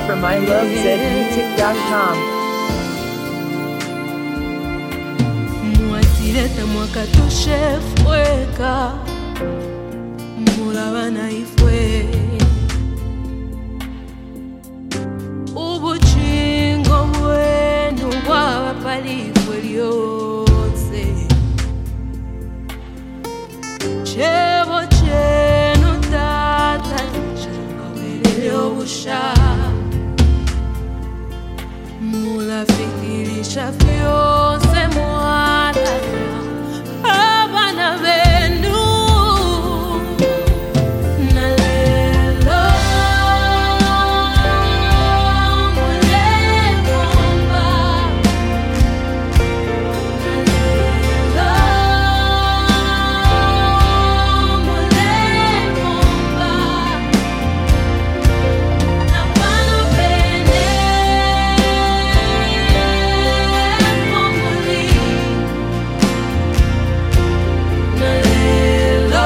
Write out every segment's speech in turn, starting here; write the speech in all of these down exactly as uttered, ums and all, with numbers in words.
from i love z music dot com. Mwatileta mwakatoshe fweka mulabana ifwe ubuchingo bwenu bwabapalifwe lyose chebo chenu tata chakawelele obusha mulafikirisha vyose mwalala abana benu na lelo mulemomba na lelo mulemomba na pano pene pomuli na lelo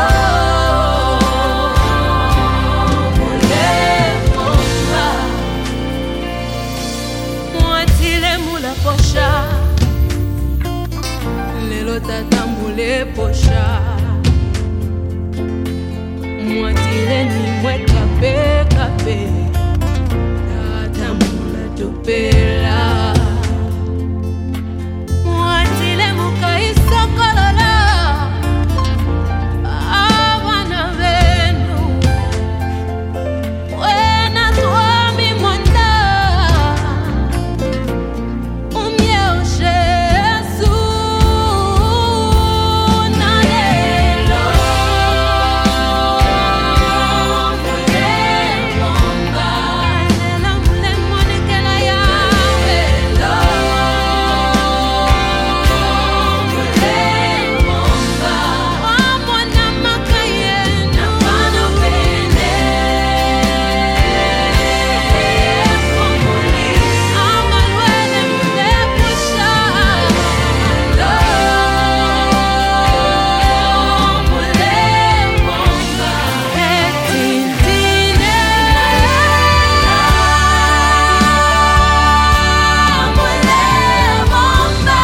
mulemomba mwatile mula posha lelo tata mule posha mwatile ni mweka pe kape tata mula tupela mwatile mukaisokolola abana benu wena twami mwanda umyeoshe Yesu na lelo mulemomba lela mulemonekela yawe lo mulemomba wamona makayenu pano pene pomuli amalwele mulepusha lo mulemomba etintine mulemomba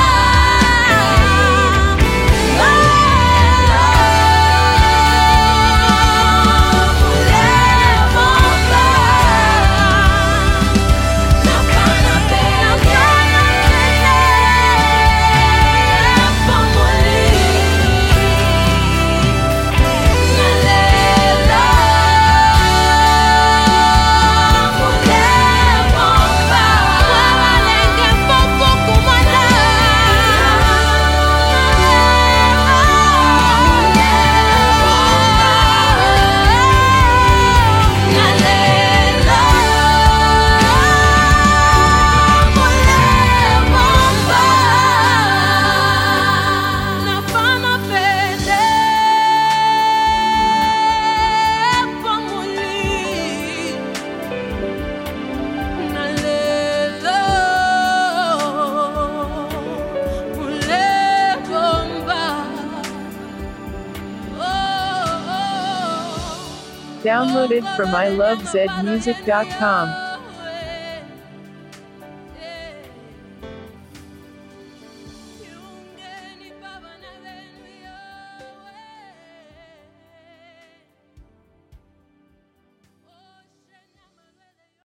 Downloaded from i love z music dot com.